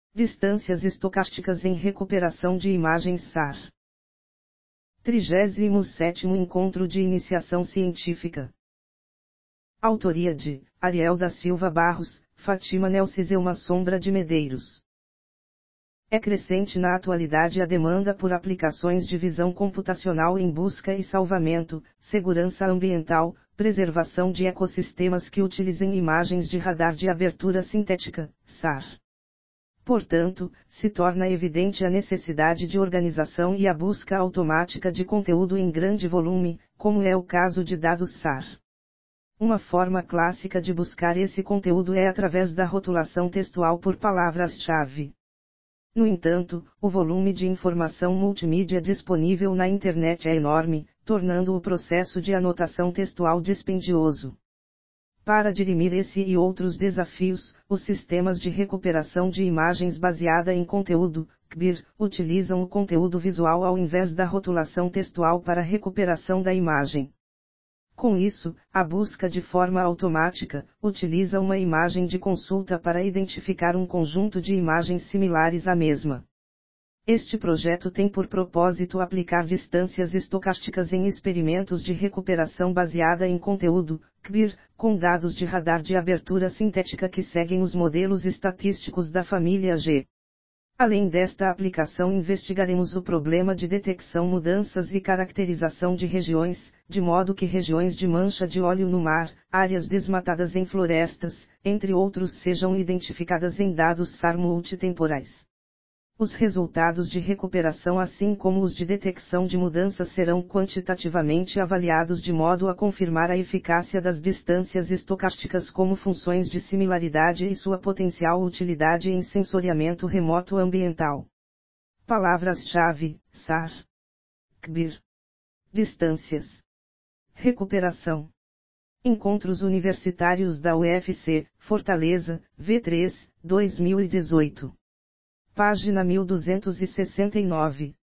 Distâncias estocásticas em recuperação de imagens SAR. 37º Encontro de Iniciação Científica. Autoria de Ariel da Silva Barros, Fátima Nelciselma Sombra de Medeiros. É crescente na atualidade a demanda por aplicações de visão computacional em busca e salvamento, segurança ambiental, preservação de ecossistemas que utilizem imagens de radar de abertura sintética, SAR. Portanto, se torna evidente a necessidade de organização e a busca automática de conteúdo em grande volume, como é o caso de dados SAR. Uma forma clássica de buscar esse conteúdo é através da rotulação textual por palavras-chave. No entanto, o volume de informação multimídia disponível na internet é enorme, tornando o processo de anotação textual dispendioso. Para dirimir esse e outros desafios, os sistemas de recuperação de imagens baseada em conteúdo, CBIR, utilizam o conteúdo visual ao invés da rotulação textual para a recuperação da imagem. Com isso, a busca de forma automática utiliza uma imagem de consulta para identificar um conjunto de imagens similares à mesma. Este projeto tem por propósito aplicar distâncias estocásticas em experimentos de recuperação baseada em conteúdo, CBIR, com dados de radar de abertura sintética que seguem os modelos estatísticos da família G. Além desta aplicação, investigaremos o problema de detecção, mudanças e caracterização de regiões, de modo que regiões de mancha de óleo no mar, áreas desmatadas em florestas, entre outros, sejam identificadas em dados SAR multitemporais. Os resultados de recuperação, assim como os de detecção de mudanças, serão quantitativamente avaliados de modo a confirmar a eficácia das distâncias estocásticas como funções de similaridade e sua potencial utilidade em sensoriamento remoto ambiental. Palavras-chave: SAR, CBIR, distâncias, recuperação. Encontros Universitários da UFC, Fortaleza, V3, 2018. Página 1269.